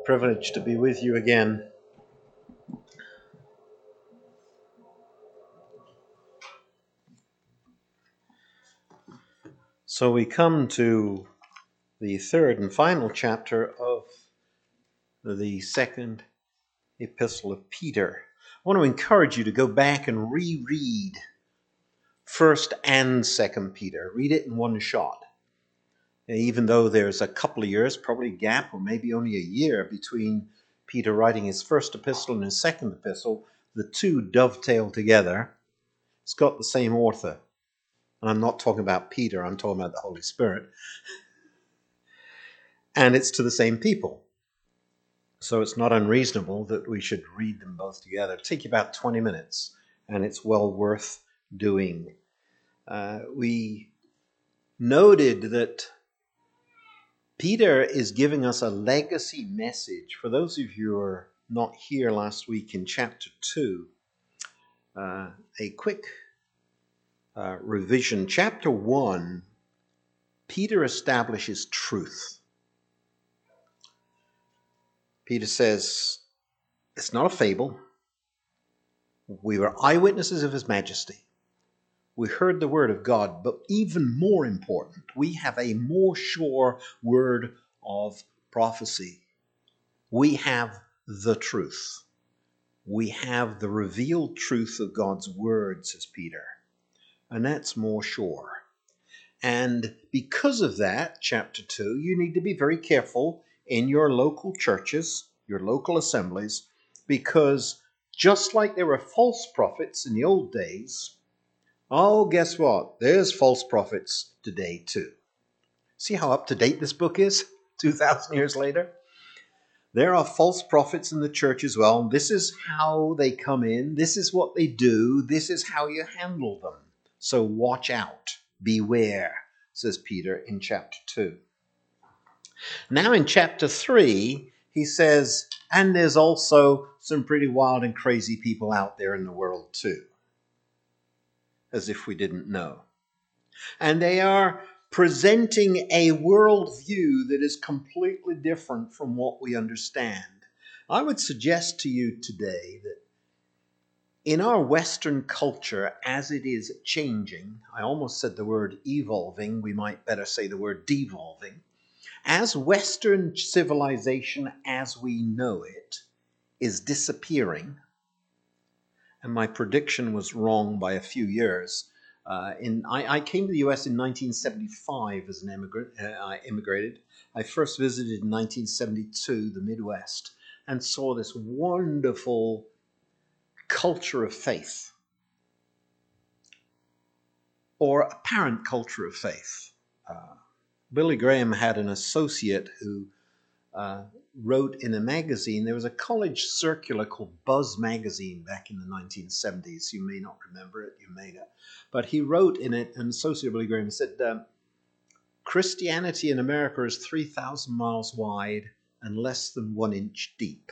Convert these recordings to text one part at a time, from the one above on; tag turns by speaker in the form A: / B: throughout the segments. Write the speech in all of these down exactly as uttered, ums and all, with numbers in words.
A: Privilege to be with you again. So we come to the third and final chapter of the second epistle of Peter. I want to encourage you to go back and reread First and Second Peter. Read it in one shot. Even though there's a couple of years, probably a gap, or maybe only a year between Peter writing his first epistle and his second epistle, the two dovetail together. It's got the same author. And I'm not talking about Peter, I'm talking about the Holy Spirit. And it's to the same people. So it's not unreasonable that we should read them both together. It'll take you about twenty minutes, and it's well worth doing. Uh, we noted that Peter is giving us a legacy message. For those of you who are not here last week in chapter two, uh, a quick uh, revision. Chapter one, Peter establishes truth. Peter says, it's not a fable. We were eyewitnesses of his majesty. We heard the word of God, but even more important, we have a more sure word of prophecy. We have the truth. We have the revealed truth of God's word, says Peter. And that's more sure. And because of that, chapter two, you need to be very careful in your local churches, your local assemblies, because just like there were false prophets in the old days, oh, guess what? There's false prophets today too. See how up to date this book is two thousand years later? There are false prophets in the church as well. This is how they come in. This is what they do. This is how you handle them. So watch out. Beware, says Peter in chapter two. Now in chapter three, he says, and there's also some pretty wild and crazy people out there in the world too. As if we didn't know. And they are presenting a worldview that is completely different from what we understand. I would suggest to you today that in our Western culture, as it is changing, I almost said the word evolving, we might better say the word devolving, as Western civilization as we know it is disappearing, and my prediction was wrong by a few years. Uh, in I, I came to the U S in nineteen seventy-five as an immigrant. Uh, I immigrated. I first visited in nineteen seventy-two the Midwest and saw this wonderful culture of faith, or apparent culture of faith. Uh, Billy Graham had an associate who uh, wrote in a magazine. There was a college circular called Buzz Magazine back in the nineteen seventies. You may not remember it, you may not. But he wrote in it, and associate Billy Graham said, um, Christianity in America is three thousand miles wide and less than one inch deep.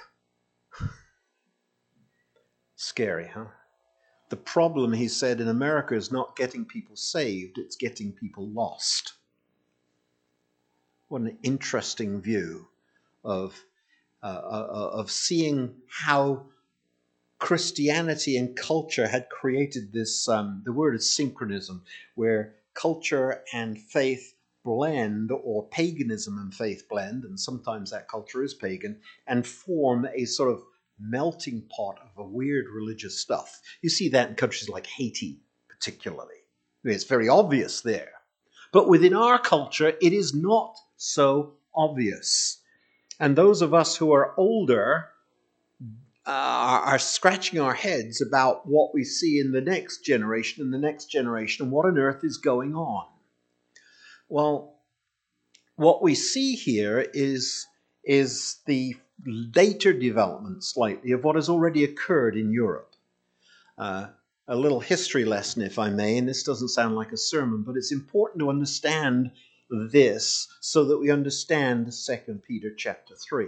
A: Scary, huh? The problem, he said, in America is not getting people saved, it's getting people lost. What an interesting view of, uh, uh, of seeing how Christianity and culture had created this, um, the word is synchronism, where culture and faith blend, or paganism and faith blend, and sometimes that culture is pagan, and form a sort of melting pot of a weird religious stuff. You see that in countries like Haiti, particularly. It's very obvious there. But within our culture, it is not so obvious. And those of us who are older uh, are scratching our heads about what we see in the next generation and the next generation, and what on earth is going on. Well, what we see here is, is the later development slightly of what has already occurred in Europe. Uh, a little history lesson, if I may, and this doesn't sound like a sermon, but it's important to understand this so that we understand Second Peter chapter three.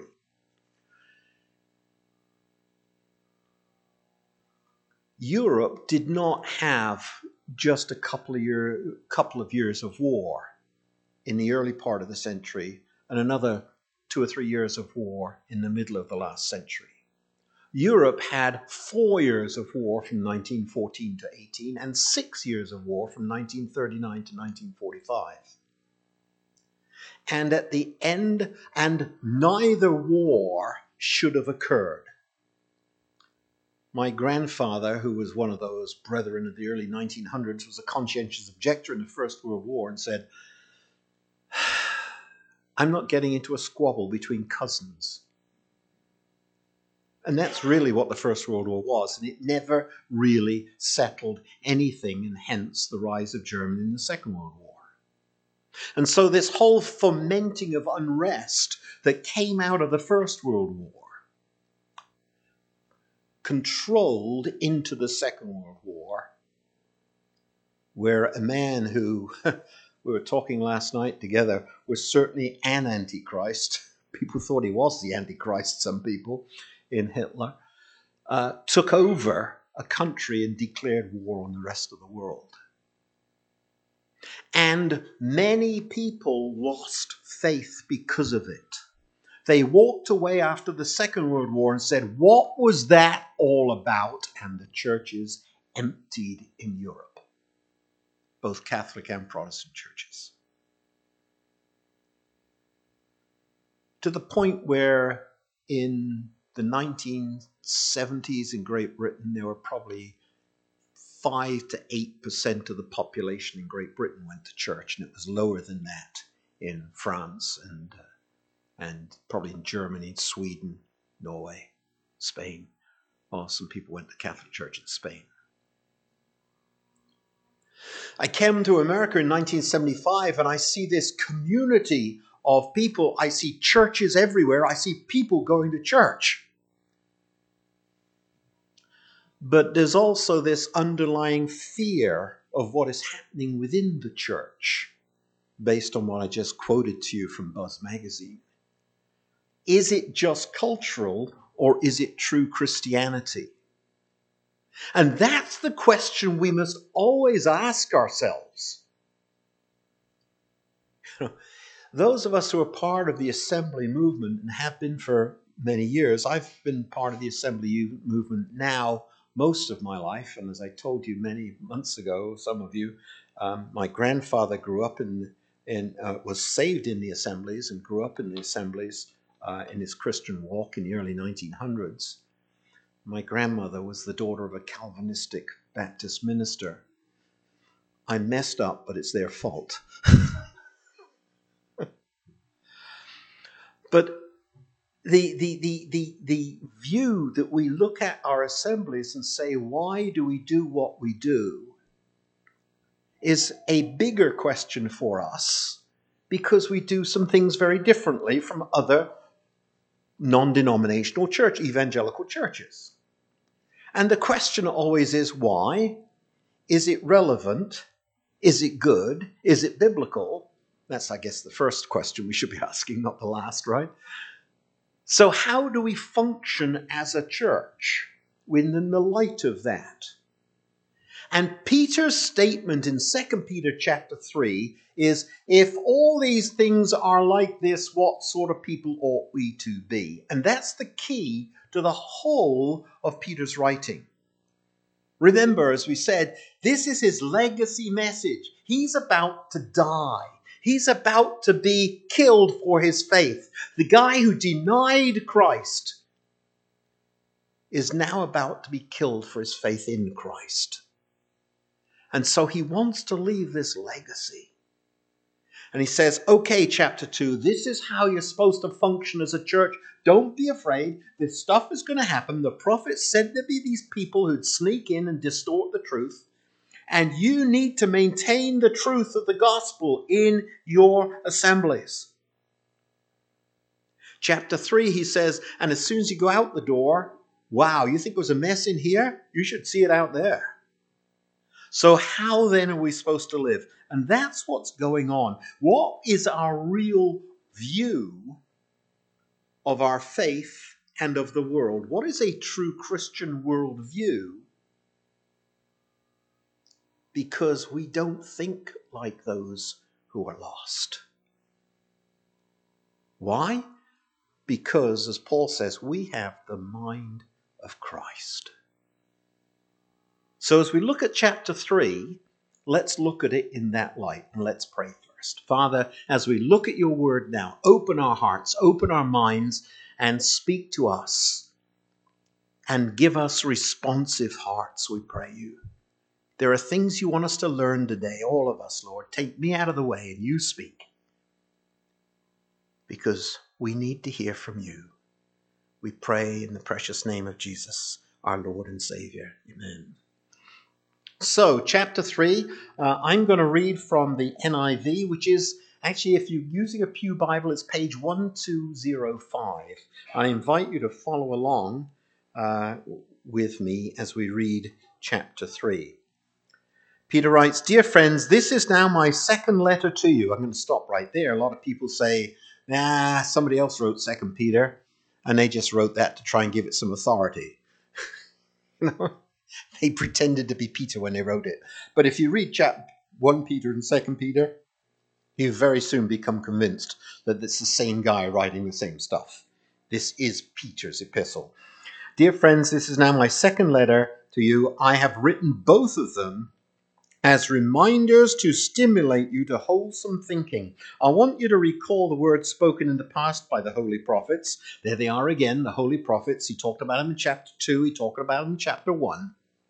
A: Europe did not have just a couple of, year, couple of years of war in the early part of the century and another two or three years of war in the middle of the last century. Europe had four years of war from nineteen fourteen to eighteen and six years of war from nineteen thirty-nine to nineteen forty-five. And at the end, and neither war should have occurred. My grandfather, who was one of those brethren of the early nineteen hundreds, was a conscientious objector in the First World War and said, I'm not getting into a squabble between cousins. And that's really what the First World War was. And it never really settled anything, and hence the rise of Germany in the Second World War. And so this whole fomenting of unrest that came out of the First World War controlled into the Second World War, where a man who, we were talking last night together, was certainly an Antichrist. People thought he was the Antichrist, some people, in Hitler, uh, took over a country and declared war on the rest of the world. And many people lost faith because of it. They walked away after the Second World War and said, what was that all about? And the churches emptied in Europe, both Catholic and Protestant churches. To the point where in the nineteen seventies in Great Britain, there were probably five to eight percent of the population in Great Britain went to church, and it was lower than that in France and uh, and probably in Germany, Sweden, Norway, Spain. Oh, some people went to Catholic Church in Spain. I came to America in nineteen seventy-five, and I see this community of people. I see churches everywhere. I see people going to church. But there's also this underlying fear of what is happening within the church, based on what I just quoted to you from Buzz Magazine. Is it just cultural, or is it true Christianity? And that's the question we must always ask ourselves. Those of us who are part of the assembly movement and have been for many years, I've been part of the assembly movement now most of my life, and as I told you many months ago, some of you, um, my grandfather grew up in, in uh, was saved in the assemblies and grew up in the assemblies uh, in his Christian walk in the early nineteen hundreds. My grandmother was the daughter of a Calvinistic Baptist minister. I messed up, but it's their fault. But The, the, the, the, the view that we look at our assemblies and say, why do we do what we do, is a bigger question for us, because we do some things very differently from other non-denominational church, evangelical churches. And the question always is, why? Is it relevant? Is it good? Is it biblical? That's, I guess, the first question we should be asking, not the last, right? So how do we function as a church within the light of that? And Peter's statement in Second Peter chapter three is, if all these things are like this, what sort of people ought we to be? And that's the key to the whole of Peter's writing. Remember, as we said, this is his legacy message. He's about to die. He's about to be killed for his faith. The guy who denied Christ is now about to be killed for his faith in Christ. And so he wants to leave this legacy. And he says, okay, chapter two, this is how you're supposed to function as a church. Don't be afraid. This stuff is going to happen. The prophet said there'd be these people who'd sneak in and distort the truth. And you need to maintain the truth of the gospel in your assemblies. Chapter three, he says, and as soon as you go out the door, wow, you think it was a mess in here? You should see it out there. So how then are we supposed to live? And that's what's going on. What is our real view of our faith and of the world? What is a true Christian worldview? Because we don't think like those who are lost. Why? Because, as Paul says, we have the mind of Christ. So as we look at chapter three, let's look at it in that light, and let's pray first. Father, as we look at your word now, open our hearts, open our minds, and speak to us, and give us responsive hearts, we pray you. There are things you want us to learn today, all of us, Lord. Take me out of the way and you speak, because we need to hear from you. We pray in the precious name of Jesus, our Lord and Savior. Amen. So, chapter three, uh, I'm going to read from the N I V, which is actually, if you're using a Pew Bible, it's page one two zero five. I invite you to follow along uh, with me as we read chapter three. Peter writes, "Dear friends, this is now my second letter to you." I'm going to stop right there. A lot of people say, nah, somebody else wrote Second Peter, and they just wrote that to try and give it some authority. You know? They pretended to be Peter when they wrote it. But if you read chapter First Peter and Second Peter, you very soon become convinced that it's the same guy writing the same stuff. This is Peter's epistle. "Dear friends, this is now my second letter to you. I have written both of them as reminders to stimulate you to wholesome thinking. I want you to recall the words spoken in the past by the holy prophets." There they are again, the holy prophets. He talked about them in chapter two. He talked about them in chapter one.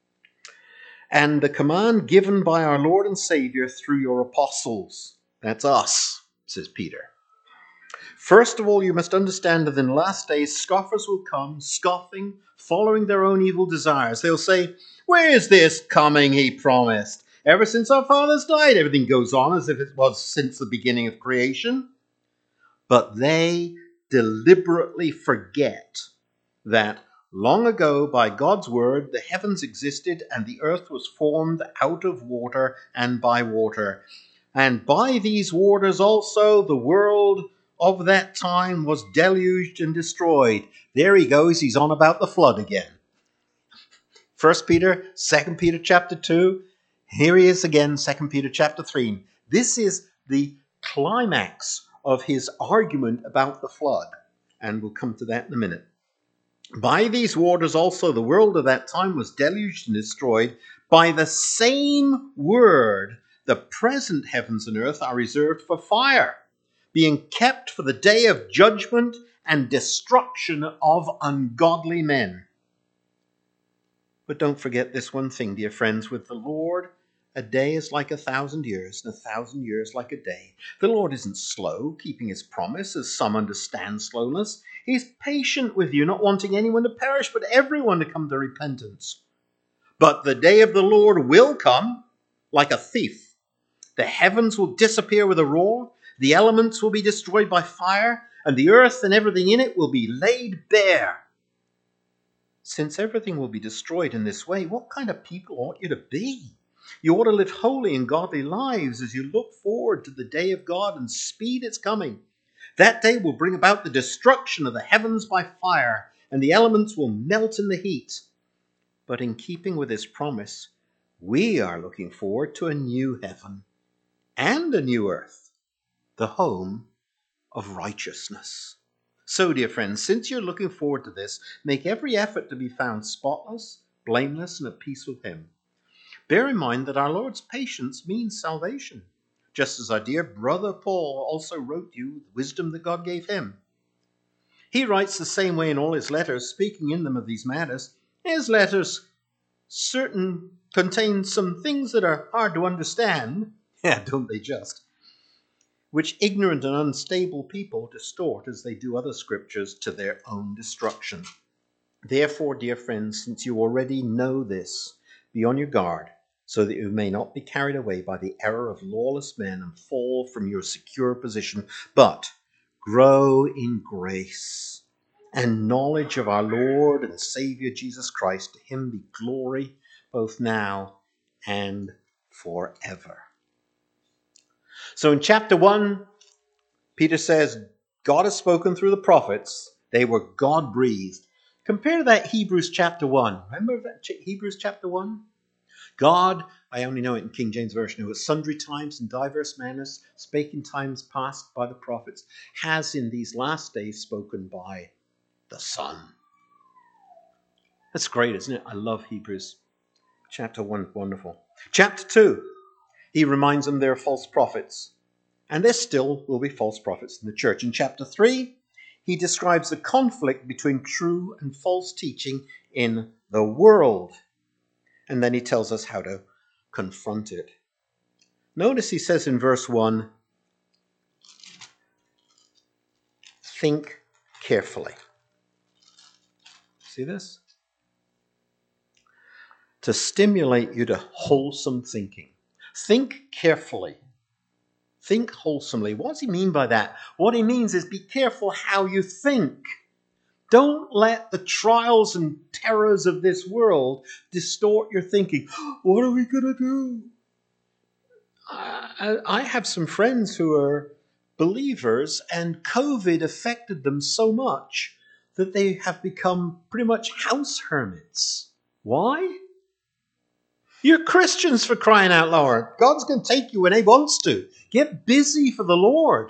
A: "And the command given by our Lord and Savior through your apostles." That's us, says Peter. "First of all, you must understand that in the last days scoffers will come, scoffing, following their own evil desires. They'll say, 'Where is this coming he promised? Ever since our fathers died, everything goes on as if it was since the beginning of creation.' But they deliberately forget that long ago, by God's word, the heavens existed and the earth was formed out of water and by water. And by these waters also the world of that time was deluged and destroyed." There he goes. He's on about the flood again. First Peter, Second Peter chapter two. Here he is again, Second Peter chapter three. This is the climax of his argument about the flood. And we'll come to that in a minute. "By these waters also the world of that time was deluged and destroyed. By the same word, the present heavens and earth are reserved for fire, being kept for the day of judgment and destruction of ungodly men." But don't forget this one thing, dear friends. With the Lord, a day is like a thousand years, and a thousand years like a day. The Lord isn't slow, keeping his promise, as some understand slowness. He's patient with you, not wanting anyone to perish, but everyone to come to repentance. But the day of the Lord will come like a thief. The heavens will disappear with a roar, the elements will be destroyed by fire, and the earth and everything in it will be laid bare. Since everything will be destroyed in this way, what kind of people ought you to be? You ought to live holy and godly lives as you look forward to the day of God and speed its coming. That day will bring about the destruction of the heavens by fire, and the elements will melt in the heat. But in keeping with his promise, we are looking forward to a new heaven and a new earth, the home of righteousness. So, dear friends, since you're looking forward to this, make every effort to be found spotless, blameless, and at peace with him. Bear in mind that our Lord's patience means salvation, just as our dear brother Paul also wrote you with wisdom that God gave him. He writes the same way in all his letters, speaking in them of these matters. His letters certain contain some things that are hard to understand, yeah, don't they just? Which ignorant and unstable people distort as they do other scriptures to their own destruction. Therefore, dear friends, since you already know this, be on your guard, so that you may not be carried away by the error of lawless men and fall from your secure position, but grow in grace and knowledge of our Lord and Savior Jesus Christ. To him be glory both now and forever. So in chapter one, Peter says, God has spoken through the prophets. They were God-breathed. Compare that Hebrews chapter one. Remember that Hebrews chapter one? God, I only know it in King James Version, who at sundry times and diverse manners spake in times past by the prophets, has in these last days spoken by the Son. That's great, isn't it? I love Hebrews. Chapter one, wonderful. Chapter two, he reminds them they're false prophets. And there still will be false prophets in the church. In chapter three, he describes the conflict between true and false teaching in the world. And then he tells us how to confront it. Notice he says in verse one, think carefully. See this? To stimulate you to wholesome thinking. Think carefully. Think wholesomely. What does he mean by that? What he means is be careful how you think. Don't let the trials and terrors of this world distort your thinking. What are we going to do? I, I have some friends who are believers, and COVID affected them so much that they have become pretty much house hermits. Why? You're Christians, for crying out loud. God's going to take you when he wants to. Get busy for the Lord.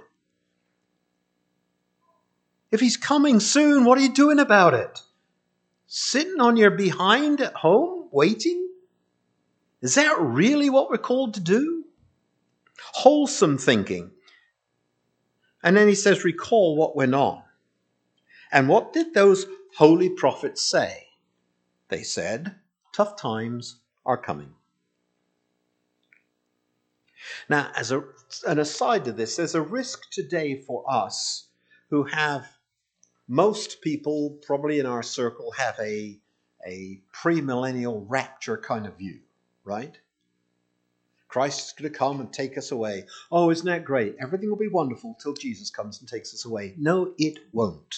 A: If he's coming soon, what are you doing about it? Sitting on your behind at home, waiting? Is that really what we're called to do? Wholesome thinking. And then he says, recall what went on. And what did those holy prophets say? They said, tough times are coming. Now, as a, an aside to this, there's a risk today for us who have, most people probably in our circle have a, a premillennial rapture kind of view, right? Christ is going to come and take us away. Oh, isn't that great? Everything will be wonderful till Jesus comes and takes us away. No, it won't.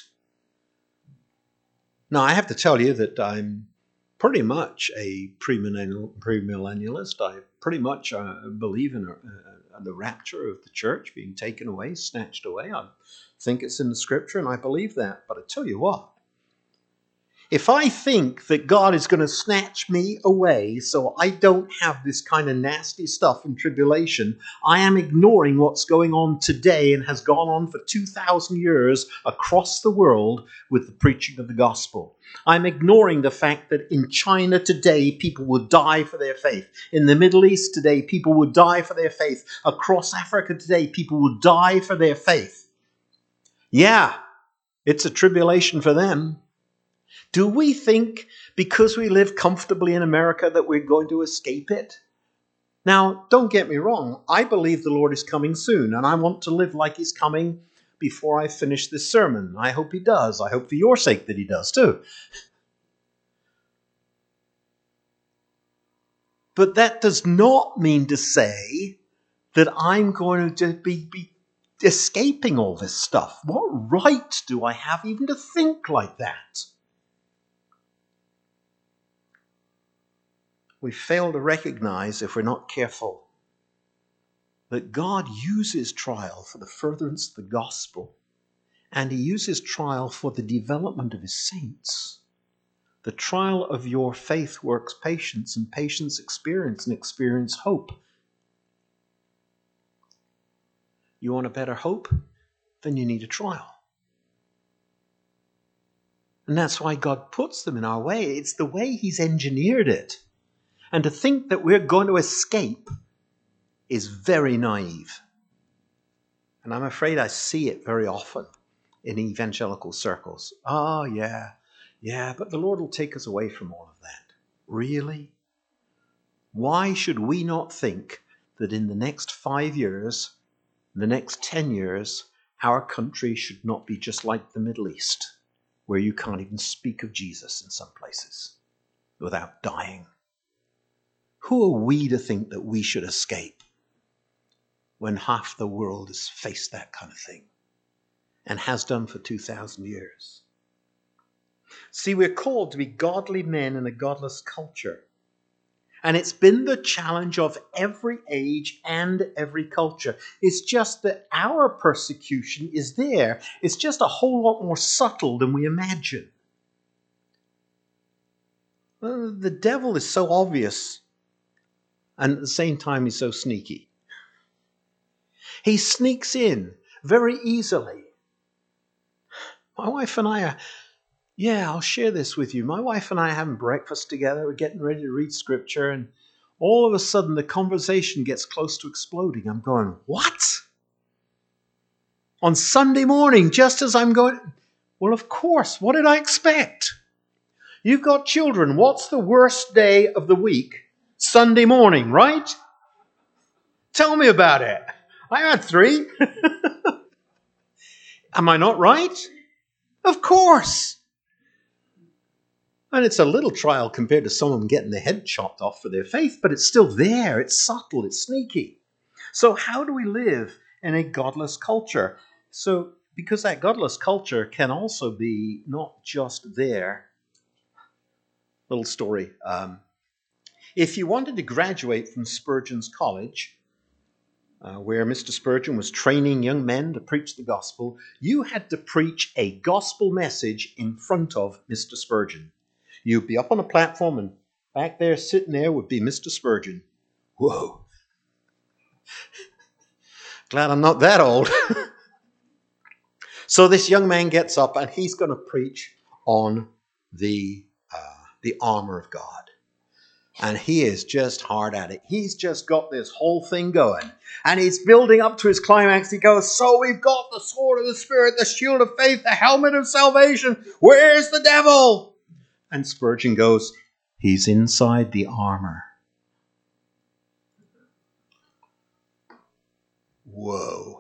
A: Now, I have to tell you that I'm pretty much a premillennial, premillennialist. I pretty much uh, believe in uh, the rapture of the church being taken away, snatched away. I think it's in the scripture, and I believe that. But I tell you what, if I think that God is going to snatch me away so I don't have this kind of nasty stuff in tribulation, I am ignoring what's going on today and has gone on for two thousand years across the world with the preaching of the gospel. I'm ignoring the fact that in China today, people will die for their faith. In the Middle East today, people will die for their faith. Across Africa today, people will die for their faith. Yeah, it's a tribulation for them. Do we think because we live comfortably in America that we're going to escape it? Now, don't get me wrong. I believe the Lord is coming soon, and I want to live like he's coming before I finish this sermon. I hope he does. I hope for your sake that he does too. But that does not mean to say that I'm going to be, be escaping all this stuff. What right do I have even to think like that? We fail to recognize, if we're not careful, that God uses trial for the furtherance of the gospel, and he uses trial for the development of his saints. The trial of your faith works patience, and patience experience, and experience hope. You want a better hope? Then you need a trial. And that's why God puts them in our way. It's the way he's engineered it. And to think that we're going to escape is very naive. And I'm afraid I see it very often in evangelical circles. Oh, yeah, yeah, but the Lord will take us away from all of that. Really? Why should we not think that in the next five years, the next ten years, our country should not be just like the Middle East, where you can't even speak of Jesus in some places without dying? Who are we to think that we should escape when half the world has faced that kind of thing and has done for two thousand years? See, we're called to be godly men in a godless culture. And it's been the challenge of every age and every culture. It's just that our persecution is there. It's just a whole lot more subtle than we imagine. Well, the devil is so obvious. And at the same time, he's so sneaky. He sneaks in very easily. My wife and I are, yeah, I'll share this with you. My wife and I are having breakfast together. We're getting ready to read scripture. And all of a sudden, the conversation gets close to exploding. I'm going, what? On Sunday morning, just as I'm going, well, of course, what did I expect? You've got children. What's the worst day of the week? Sunday morning, right? Tell me about it. I had three. Am I not right? Of course. And it's a little trial compared to someone getting their head chopped off for their faith, but it's still there. It's subtle. It's sneaky. So how do we live in a godless culture? So because that godless culture can also be not just there. Little story. Um, if you wanted to graduate from Spurgeon's College, uh, where Mister Spurgeon was training young men to preach the gospel, you had to preach a gospel message in front of Mister Spurgeon. You'd be up on a platform, and back there, sitting there, would be Mister Spurgeon. Whoa. Glad I'm not that old. So this young man gets up, and he's going to preach on the uh, the armor of God. And he is just hard at it. He's just got this whole thing going. And he's building up to his climax. He goes, so we've got the sword of the Spirit, the shield of faith, the helmet of salvation. Where's the devil? And Spurgeon goes, he's inside the armor. Whoa.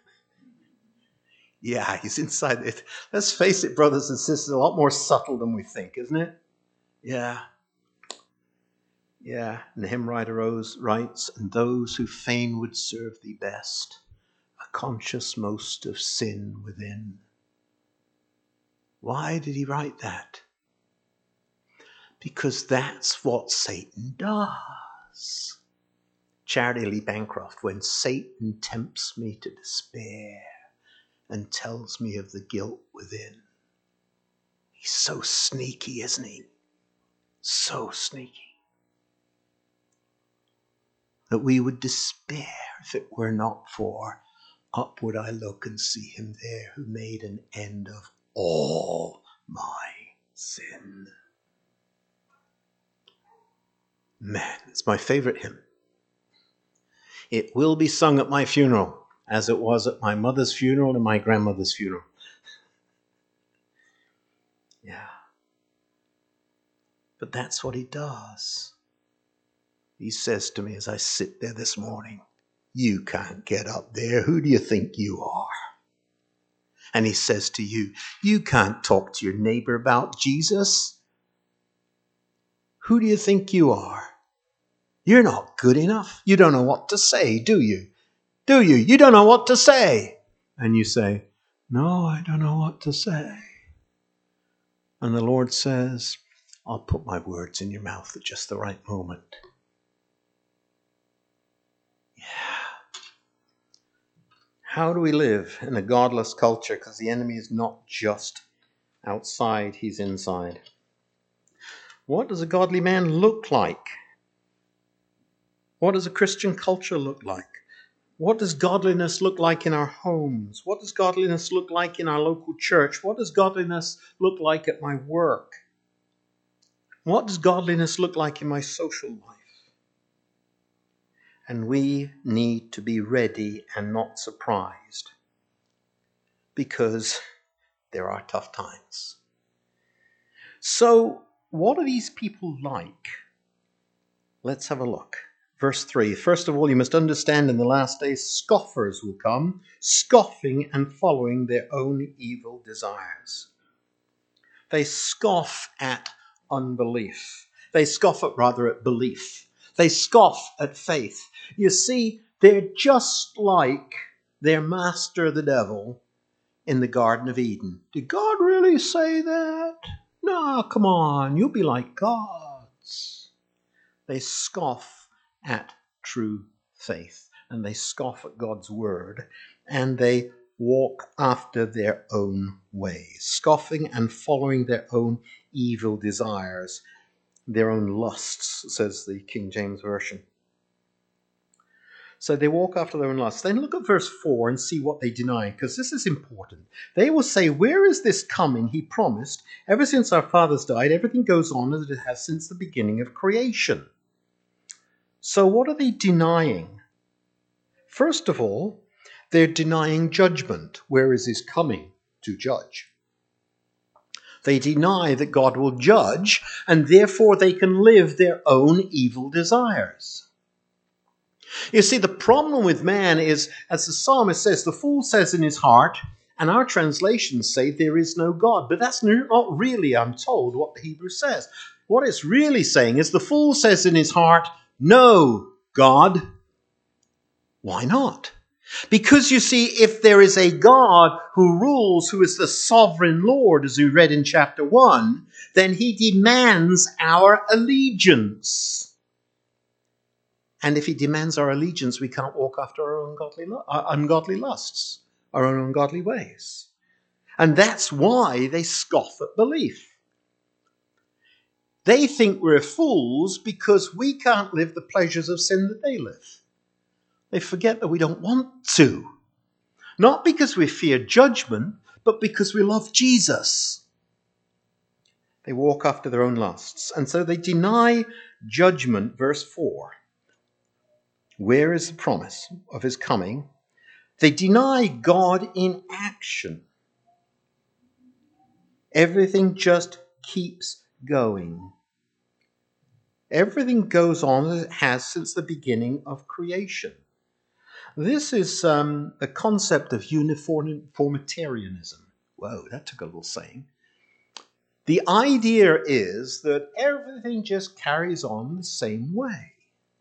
A: Yeah, he's inside it. Let's face it, brothers and sisters, a lot more subtle than we think, isn't it? Yeah. Yeah, and the hymn writer writes, and those who fain would serve thee best are conscious most of sin within. Why did he write that? Because that's what Satan does. Charity Lee Bancroft, when Satan tempts me to despair and tells me of the guilt within. He's so sneaky, isn't he? So sneaky. That we would despair if it were not for up would I look and see him there who made an end of all my sin. Man, it's my favorite hymn. It will be sung at my funeral, as it was at my mother's funeral and my grandmother's funeral. Yeah. But that's what he does. He says to me as I sit there this morning, you can't get up there. Who do you think you are? And he says to you, you can't talk to your neighbor about Jesus. Who do you think you are? You're not good enough. You don't know what to say, do you? Do you? You don't know what to say. And you say, no, I don't know what to say. And the Lord says, I'll put my words in your mouth at just the right moment. Yeah. How do we live in a godless culture? Because the enemy is not just outside, he's inside. What does a godly man look like? What does a Christian culture look like? What does godliness look like in our homes? What does godliness look like in our local church? What does godliness look like at my work? What does godliness look like in my social life? And we need to be ready and not surprised, because there are tough times. So, what are these people like? Let's have a look. Verse three, first of all, you must understand in the last days scoffers will come, scoffing and following their own evil desires. They scoff at unbelief. They scoff at, rather, at belief. They scoff at faith. You see, they're just like their master, the devil, in the Garden of Eden. Did God really say that? No, come on, you'll be like gods. They scoff at true faith, and they scoff at God's word, and they walk after their own ways, scoffing and following their own evil desires, their own lusts, says the King James Version. So they walk after their own lusts. Then look at verse four and see what they deny, because this is important. They will say, where is this coming he promised? Ever since our fathers died, everything goes on as it has since the beginning of creation. So what are they denying? First of all, they're denying judgment. Where is his coming to judge? They deny that God will judge, and therefore they can live their own evil desires. You see, the problem with man is, as the psalmist says, the fool says in his heart, and our translations say there is no God. But that's not really, I'm told, what the Hebrew says. What it's really saying is the fool says in his heart, no God. Why not? Because you see, if there is a God who rules, who is the sovereign Lord, as we read in chapter one, then he demands our allegiance. And if he demands our allegiance, we can't walk after our ungodly, our ungodly lusts, our own ungodly ways. And that's why they scoff at belief. They think we're fools because we can't live the pleasures of sin that they live. They forget that we don't want to. Not because we fear judgment, but because we love Jesus. They walk after their own lusts. And so they deny judgment, verse four. Where is the promise of his coming? They deny God in action. Everything just keeps going. Everything goes on as it has since the beginning of creation. This is um, the concept of uniformitarianism. Whoa, that took a little saying. The idea is that everything just carries on the same way.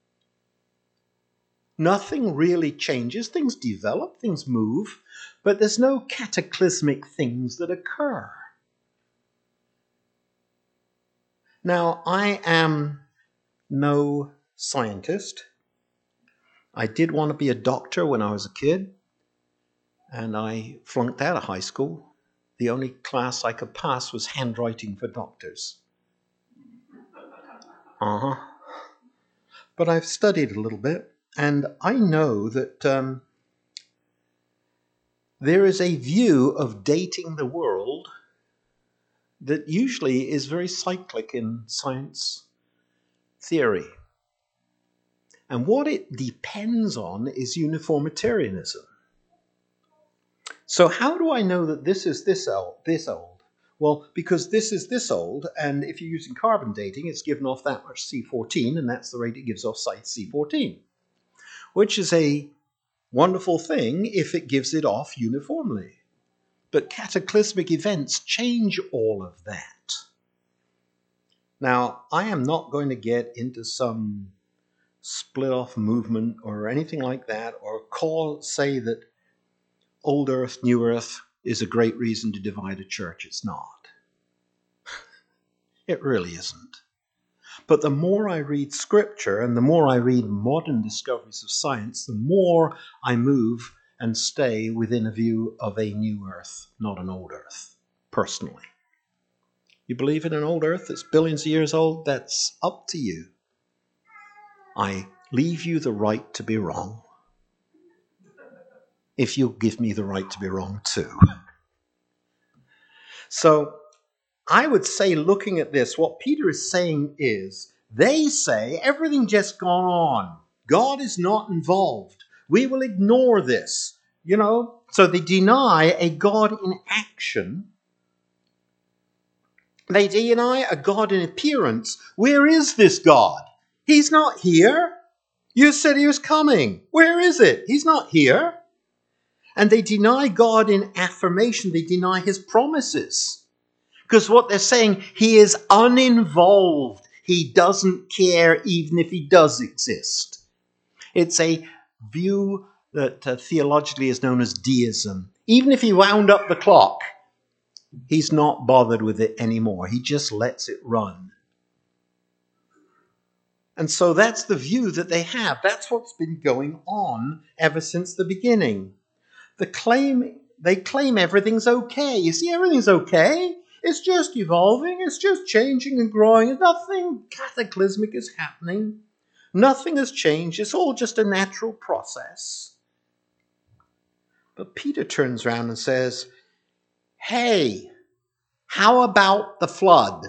A: Nothing really changes. Things develop, things move, but there's no cataclysmic things that occur. Now, I am no scientist. I did want to be a doctor when I was a kid, and I flunked out of high school. The only class I could pass was handwriting for doctors. Uh-huh. But I've studied a little bit, and I know that um, there is a view of dating the world that usually is very cyclic in science theory. And what it depends on is uniformitarianism. So how do I know that this is this old? This old? Well, because this is this old, and if you're using carbon dating, it's given off that much C fourteen, and that's the rate it gives off C fourteen, which is a wonderful thing if it gives it off uniformly. But cataclysmic events change all of that. Now, I am not going to get into some split-off movement or anything like that, or call, say that old earth, new earth is a great reason to divide a church. It's not. It really isn't. But the more I read scripture and the more I read modern discoveries of science, the more I move and stay within a view of a new earth, not an old earth, personally. You believe in an old earth that's billions of years old? That's up to you. I leave you the right to be wrong, if you'll give me the right to be wrong too. So I would say, looking at this, what Peter is saying is, they say everything just gone on. God is not involved. We will ignore this. You know, so they deny a God in action. They deny a God in appearance. Where is this God? He's not here. You said he was coming. Where is it? He's not here. And they deny God in affirmation. They deny his promises. Because what they're saying, he is uninvolved. He doesn't care even if he does exist. It's a view that uh, theologically is known as deism. Even if he wound up the clock, he's not bothered with it anymore. He just lets it run. And so that's the view that they have. That's what's been going on ever since the beginning. The claim, they claim everything's okay. You see, everything's okay. It's just evolving. It's just changing and growing. Nothing cataclysmic is happening. Nothing has changed. It's all just a natural process. But Peter turns around and says, hey, how about the flood?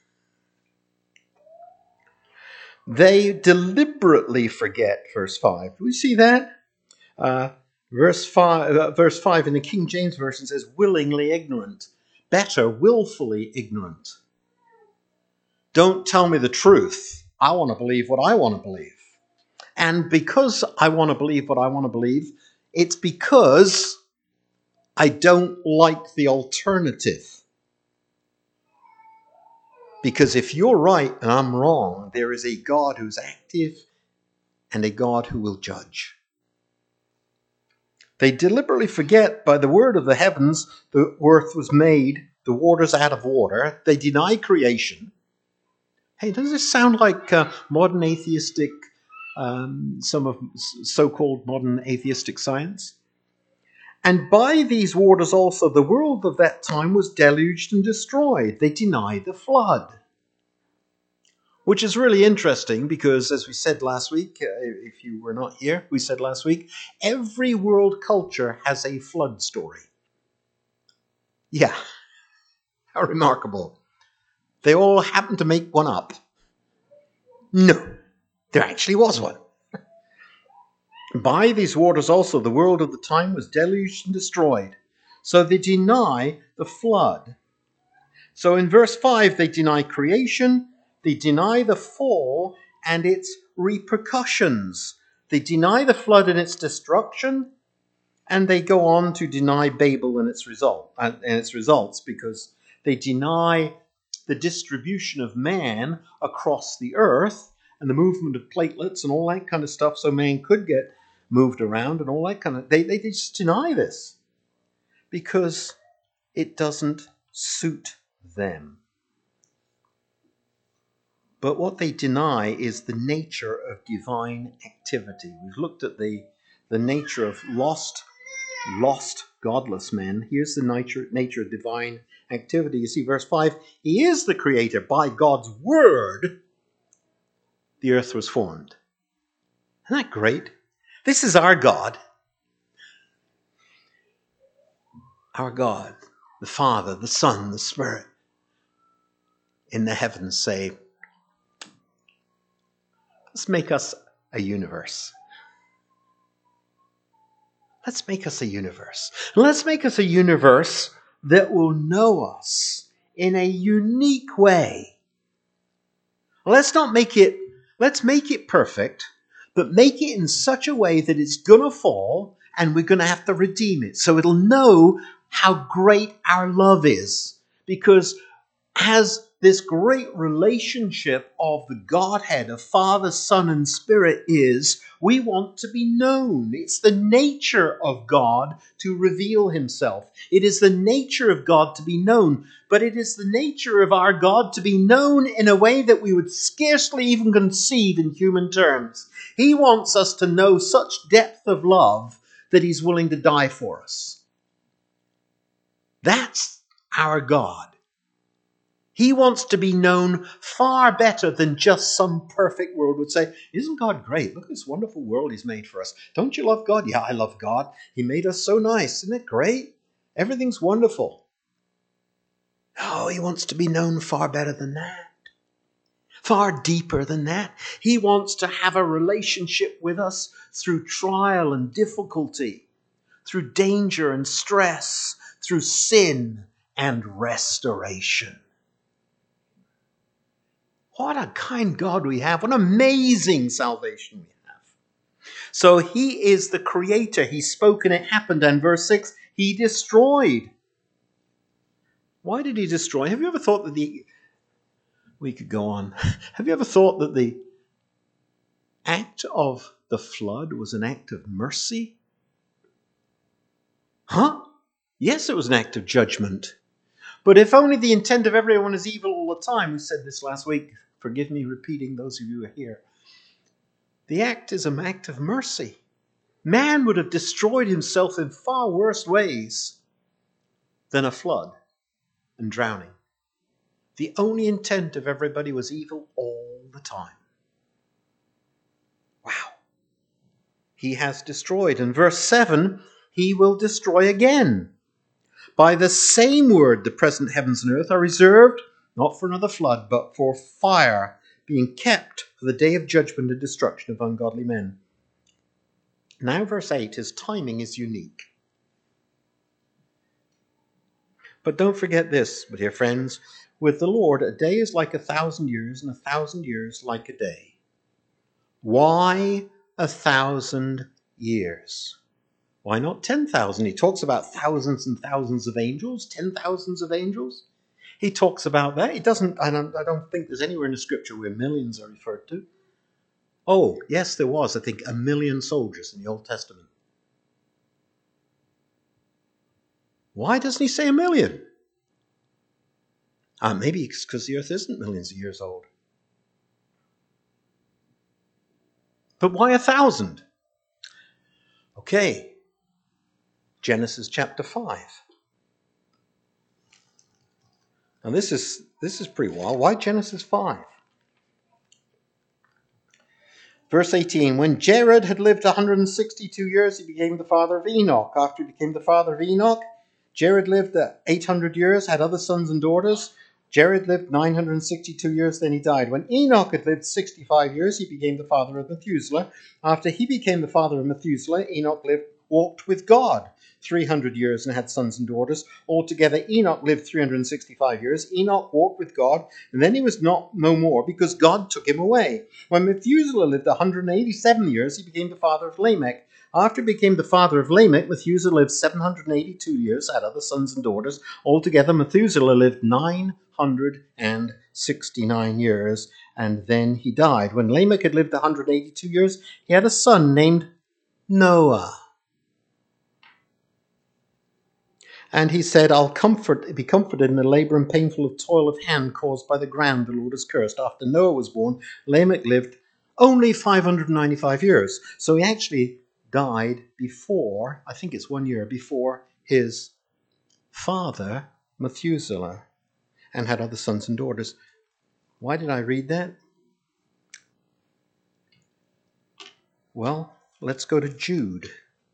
A: They deliberately forget, verse five. Do we see that? Uh, verse five, uh, verse five in the King James Version says, willingly ignorant. Better, willfully ignorant. Don't tell me the truth. I want to believe what I want to believe. And because I want to believe what I want to believe, it's because I don't like the alternative. Because if you're right and I'm wrong, there is a God who's active and a God who will judge. They deliberately forget by the word of the heavens the earth was made, the waters out of water. They deny creation. Hey, does this sound like uh, modern atheistic, um, some of so-called modern atheistic science? And by these waters also the world of that time was deluged and destroyed. They deny the flood. Which is really interesting because, as we said last week, uh, if you were not here, we said last week, every world culture has a flood story. Yeah, how remarkable. They all happen to make one up. No, there actually was one. By these waters also the world of the time was deluged and destroyed. So they deny the flood. So in verse five, they deny creation, they deny the fall and its repercussions. They deny the flood and its destruction, and they go on to deny Babel and its result and its results because they deny the distribution of man across the earth and the movement of platelets and all that kind of stuff, so man could get moved around and all that kind of. They they just deny this because it doesn't suit them. But what they deny is the nature of divine activity. We've looked at the, the nature of lost, lost, godless men. Here's the nature, nature of divine activity. You see, verse five, he is the creator. By God's word, the earth was formed. Isn't that great? This is our God. Our God, the Father, the Son, the Spirit, in the heavens say, let's make us a universe. Let's make us a universe. Let's make us a universe that will know us in a unique way. Let's not make it, let's make it perfect, but make it in such a way that it's going to fall and we're going to have to redeem it. So it'll know how great our love is. Because as this great relationship of the Godhead of Father, Son, and Spirit is, we want to be known. It's the nature of God to reveal himself. It is the nature of God to be known, but it is the nature of our God to be known in a way that we would scarcely even conceive in human terms. He wants us to know such depth of love that he's willing to die for us. That's our God. He wants to be known far better than just some perfect world would say, isn't God great? Look at this wonderful world he's made for us. Don't you love God? Yeah, I love God. He made us so nice. Isn't it great? Everything's wonderful. Oh, he wants to be known far better than that. Far deeper than that. He wants to have a relationship with us through trial and difficulty, through danger and stress, through sin and restoration. What a kind God we have. What amazing salvation we have. So he is the creator. He spoke and it happened. And verse six, he destroyed. Why did he destroy? Have you ever thought that the... We could go on. Have you ever thought that the act of the flood was an act of mercy? Huh? Yes, it was an act of judgment. But if only the intent of everyone is evil all the time, we said this last week. Forgive me repeating, those of you who are here. The act is an act of mercy. Man would have destroyed himself in far worse ways than a flood and drowning. The only intent of everybody was evil all the time. he has destroyed. In verse seven, he will destroy again. By the same word, the present heavens and earth are reserved, not for another flood, but for fire, being kept for the day of judgment and destruction of ungodly men. Now verse eight, his timing is unique. But don't forget this, my dear friends. With the Lord, a day is like a thousand years, and a thousand years like a day. Why a thousand years? Why not ten thousand? He talks about thousands and thousands of angels, ten thousands of angels. He talks about that. He doesn't, I don't, I don't think there's anywhere in the scripture where millions are referred to. Oh, yes, there was, I think, a million soldiers in the Old Testament. Why doesn't he say a million? Ah, maybe it's because the earth isn't millions of years old. But why a thousand? Okay, Genesis chapter five. Now this is this is pretty wild. Why Genesis five? Verse eighteen, when Jared had lived one hundred sixty-two years, he became the father of Enoch. After he became the father of Enoch, Jared lived eight hundred years, had other sons and daughters. Jared lived nine hundred sixty-two years, then he died. When Enoch had lived sixty-five years, he became the father of Methuselah. After he became the father of Methuselah, Enoch lived, walked with God three hundred years and had sons and daughters. Altogether, Enoch lived three hundred sixty-five years. Enoch walked with God, and then he was not no more because God took him away. When Methuselah lived one hundred eighty-seven years, he became the father of Lamech. After he became the father of Lamech, Methuselah lived seven hundred eighty-two years, had other sons and daughters. Altogether, Methuselah lived nine hundred sixty-nine years, and then he died. When Lamech had lived one hundred eighty-two years, he had a son named Noah. And he said, I'll comfort, be comforted in the labor and painful of toil of hand caused by the ground the Lord has cursed. After Noah was born, Lamech lived only five hundred ninety-five years. So he actually died before, I think it's one year before his father, Methuselah, and had other sons and daughters. Why did I read that? Well, let's go to Jude.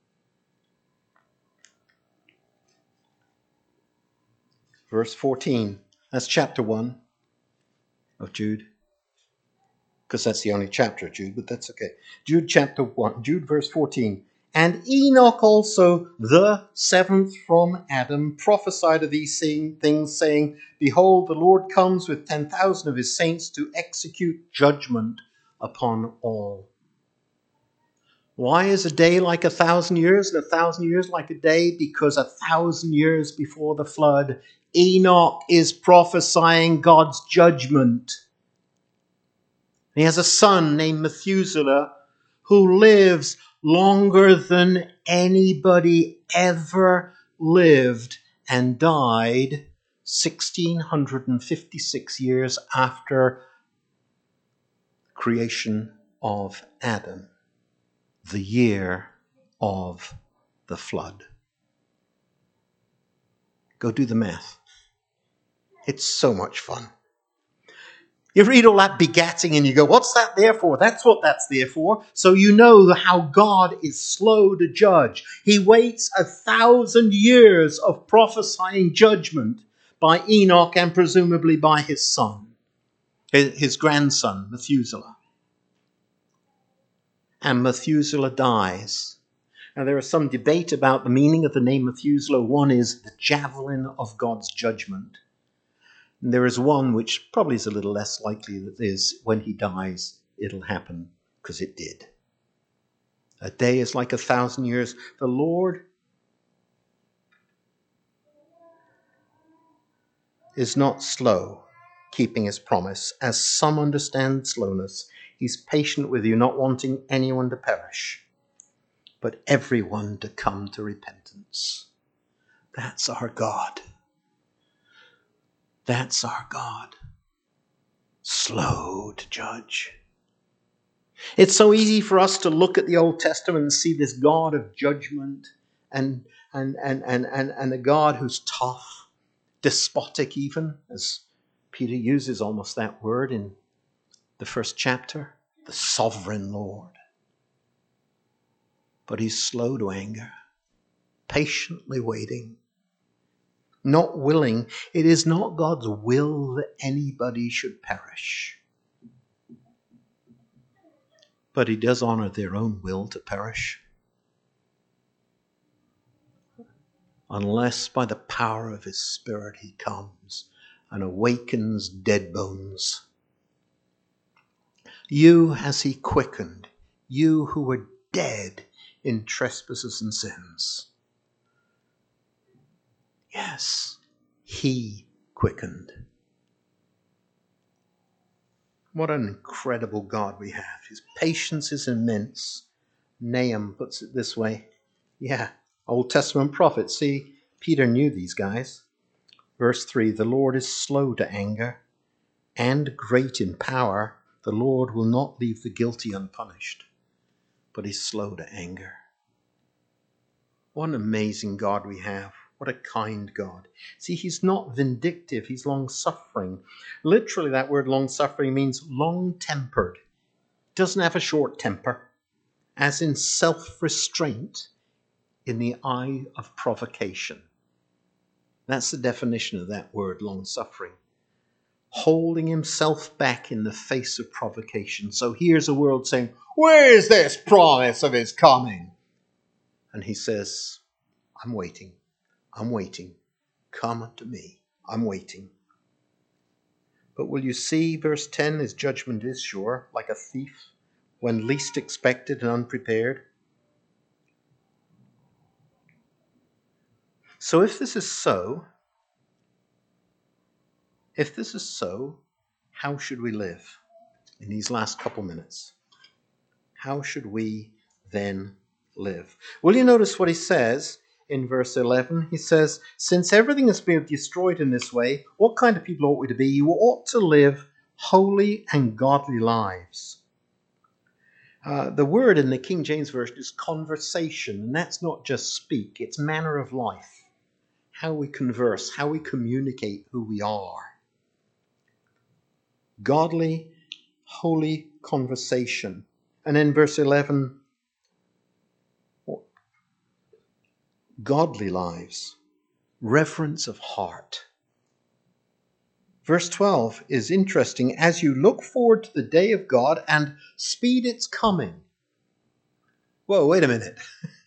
A: Verse fourteen. That's chapter one of Jude. Because that's the only chapter of Jude, but that's okay. Jude chapter one, Jude verse fourteen. And Enoch also, the seventh from Adam, prophesied of these things, saying, Behold, the Lord comes with ten thousand of his saints to execute judgment upon all. Why is a day like a thousand years and a thousand years like a day? Because a thousand years before the flood, Enoch is prophesying God's judgment. He has a son named Methuselah who lives longer than anybody ever lived and died one thousand six hundred fifty-six years after creation of Adam, the year of the flood. Go do the math. It's so much fun. You read all that begatting and you go, what's that there for? That's what that's there for. So you know how God is slow to judge. He waits a thousand years of prophesying judgment by Enoch and presumably by his son, his grandson, Methuselah. And Methuselah dies. Now there is some debate about the meaning of the name Methuselah. One is the javelin of God's judgment. And there is one which probably is a little less likely that is when he dies, it'll happen, because it did. A day is like a thousand years. The Lord is not slow keeping his promise, as some understand slowness. He's patient with you, not wanting anyone to perish, but everyone to come to repentance. That's our God. That's our God. Slow to judge. It's so easy for us to look at the Old Testament and see this God of judgment and, and, and, and, and, and a God who's tough, despotic even, as Peter uses almost that word in the first chapter, the sovereign Lord. but he's slow to anger, patiently waiting, not willing. It is not God's will that anybody should perish, but he does honor their own will to perish, unless by the power of his Spirit he comes and awakens dead bones. You has he quickened, you who were dead in trespasses and sins. Yes, he quickened. What an incredible God we have. His patience is immense. Nahum puts it this way. Yeah, Old Testament prophet. See, Peter knew these guys. Verse three, the Lord is slow to anger and great in power. The Lord will not leave the guilty unpunished, but he's slow to anger. What an amazing God we have. What a kind God. See, he's not vindictive. He's long-suffering. Literally, that word long-suffering means long-tempered. Doesn't have a short temper, as in self-restraint in the eye of provocation. That's the definition of that word, long-suffering. Holding himself back in the face of provocation. So here's a world saying, where is this promise of his coming? And he says, I'm waiting. I'm waiting. Come unto me. I'm waiting. But will you see, verse ten, his judgment is sure, like a thief, when least expected and unprepared. So if this is so, if this is so, how should we live in these last couple minutes? How should we then live? Will you notice what he says in verse eleven? He says, since everything has been destroyed in this way, what kind of people ought we to be? You ought to live holy and godly lives. Uh, the word in the King James Version is conversation, and that's not just speak, it's manner of life. How we converse, how we communicate who we are. Godly, holy conversation. And in verse eleven, godly lives, reverence of heart. Verse twelve is interesting. As you look forward to the day of God and speed its coming. Whoa, wait a minute.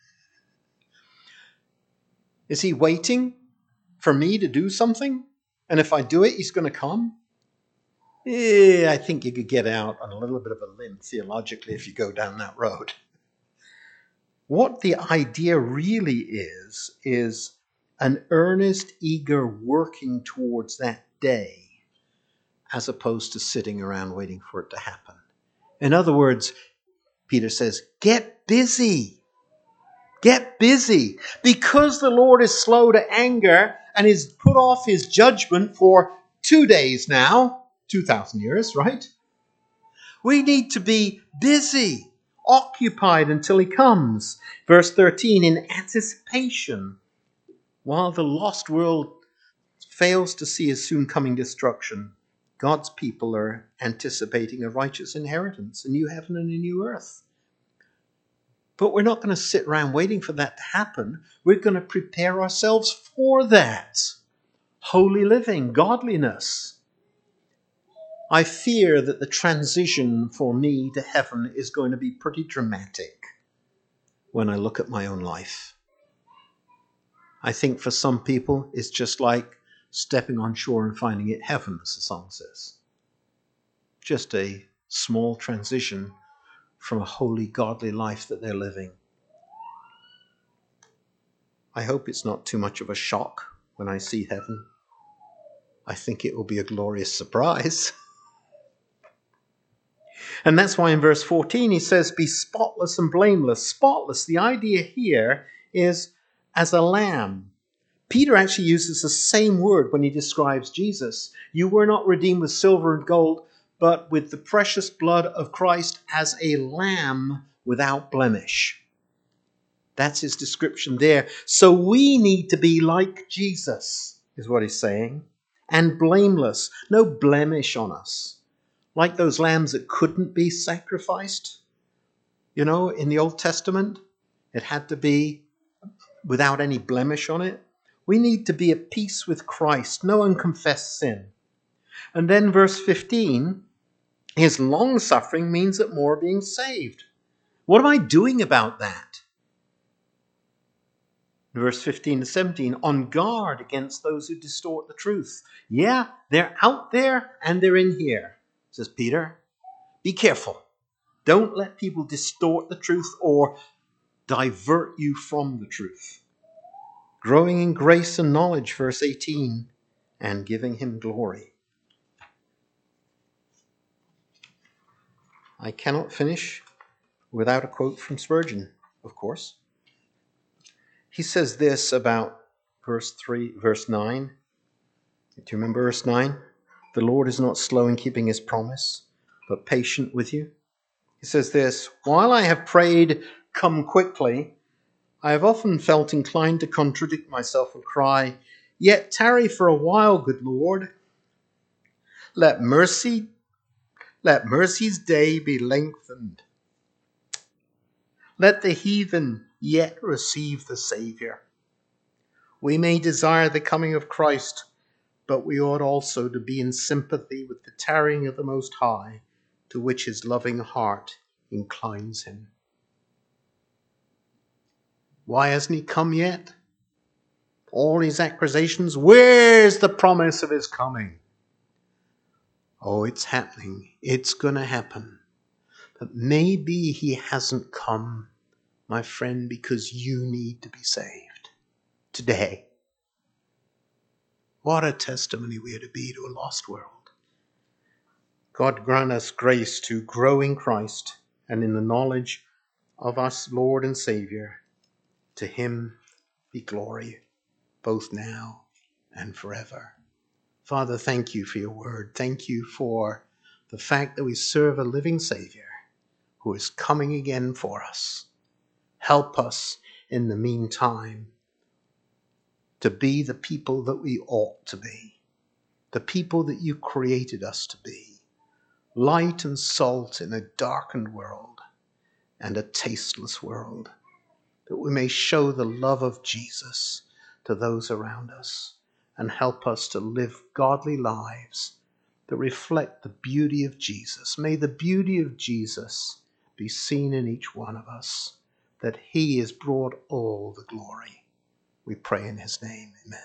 A: Is he waiting for me to do something? And if I do it, he's going to come? Eh, I think you could get out on a little bit of a limb theologically if you go down that road. What the idea really is, is an earnest, eager working towards that day, as opposed to sitting around waiting for it to happen. In other words, Peter says, get busy. Get busy. Because the Lord is slow to anger and has put off his judgment for two days now, two thousand years, right? We need to be busy, occupied until he comes. Verse thirteen, in anticipation, while the lost world fails to see his soon coming destruction, God's people are anticipating a righteous inheritance, a new heaven and a new earth. But we're not going to sit around waiting for that to happen. We're going to prepare ourselves for that. Holy living, godliness. I fear that the transition for me to heaven is going to be pretty dramatic when I look at my own life. I think for some people it's just like stepping on shore and finding it heaven, as the song says. Just a small transition from a holy, godly life that they're living. I hope it's not too much of a shock when I see heaven. I think it will be a glorious surprise. And that's why in verse fourteen he says, be spotless and blameless. Spotless, the idea here is as a lamb. Peter actually uses the same word when he describes Jesus. You were not redeemed with silver and gold, but with the precious blood of Christ as a lamb without blemish. That's his description there. So we need to be like Jesus, is what he's saying. And blameless, no blemish on us. Like those lambs that couldn't be sacrificed, you know, in the Old Testament. It had to be without any blemish on it. We need to be at peace with Christ, no unconfessed sin. And then verse fifteen, his long suffering means that more are being saved. What am I doing about that? Verse fifteen to seventeen, on guard against those who distort the truth. Yeah, they're out there and they're in here, says Peter. Be careful. Don't let people distort the truth or divert you from the truth. Growing in grace and knowledge, verse eighteen, and giving him glory. I cannot finish without a quote from Spurgeon, of course. He says this about verse three, verse nine. Do you remember verse nine? The Lord is not slow in keeping his promise, but patient with you. He says this, while I have prayed, come quickly, I have often felt inclined to contradict myself and cry, yet tarry for a while, good Lord. Let mercy, let mercy's day be lengthened. Let the heathen yet receive the Savior. We may desire the coming of Christ, but we ought also to be in sympathy with the tarrying of the Most High, to which his loving heart inclines him. Why hasn't he come yet? All his accusations, where's the promise of his coming? Oh, it's happening. It's going to happen. But maybe he hasn't come, my friend, because you need to be saved today. What a testimony we are to be to a lost world. God grant us grace to grow in Christ and in the knowledge of us, Lord and Savior. To him be glory, both now and forever. Father, thank you for your word. Thank you for the fact that we serve a living Savior who is coming again for us. Help us in the meantime to be the people that we ought to be, the people that you created us to be, light and salt in a darkened world and a tasteless world, that we may show the love of Jesus to those around us and help us to live godly lives that reflect the beauty of Jesus. May the beauty of Jesus be seen in each one of us, that he has brought all the glory. We pray in his name. Amen.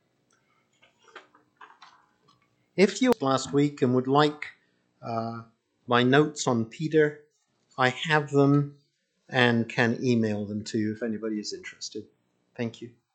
A: If you were last week and would like uh, my notes on Peter, I have them and can email them to you if anybody is interested. Thank you.